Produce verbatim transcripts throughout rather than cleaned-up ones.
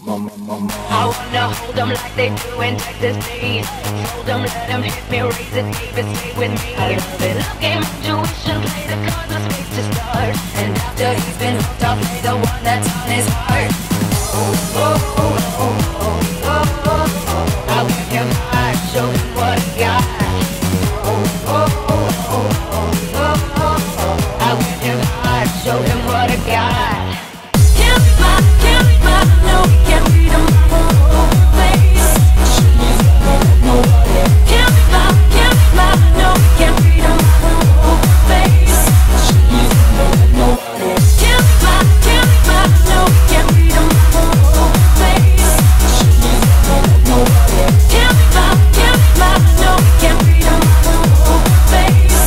I wanna hold them like they do in Texas, please. Hold them, let them hit me, raise it, deep and stay with me. I love it. Love game, intuition, play the cards with space to start. And after he's been hooked, I'll play the one that's on his heart. Oh, oh, oh, oh, oh, oh, oh, oh. I work him hard, show him what he got. Oh, oh, oh, oh, oh, oh, oh, oh. I work him hard, show him what he got. Can't be my, can't be my, no, can't read him whole face. Can't be my, can't be my, no, can't read him whole face. Can't be my, can't be my, no, can't read him whole face. Can't be my, can't be my, no, can't read him whole face.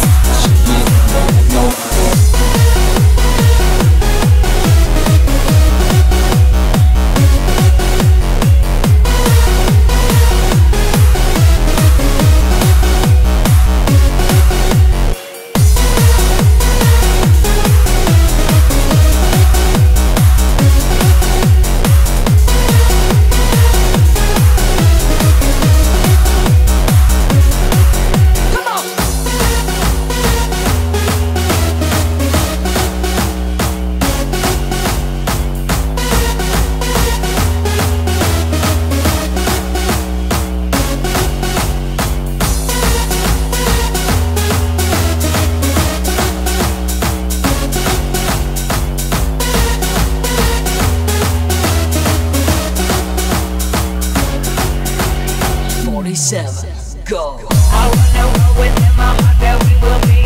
forty-seven, go. I wanna roll within my heart that we will be.